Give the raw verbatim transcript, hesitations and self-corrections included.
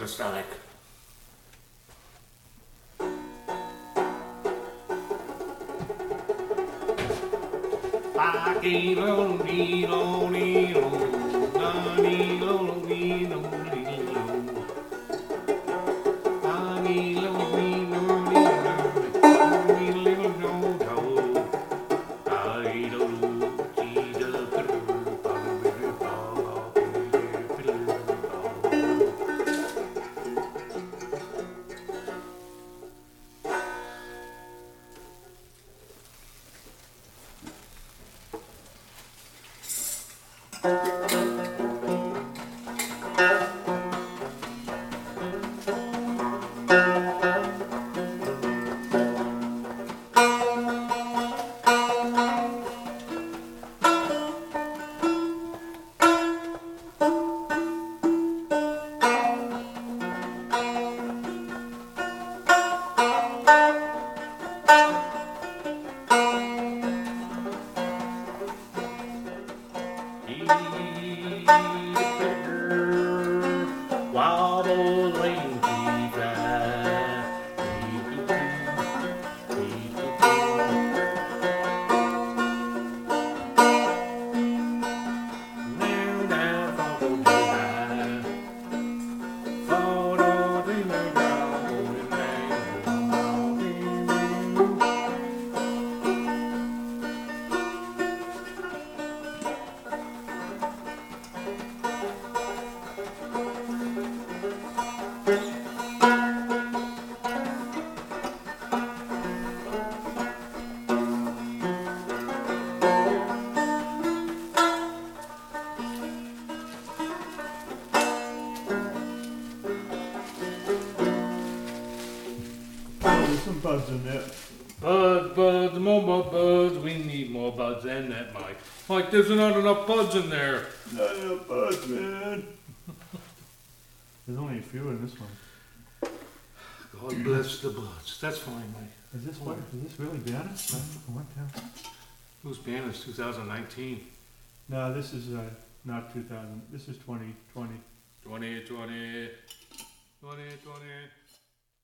The stomach. Some buds in there. Buds, buds, more, more buds. We need more buds than that, Mike. Mike, there's not enough buds in there. Not enough buds, man. There's only a few in this one. God bless the buds. That's fine, Mike. Is this what? Is this really Banner? What the- Whose band is two thousand nineteen? No, this is uh, not two thousand. This is twenty twenty. twenty twenty. twenty twenty.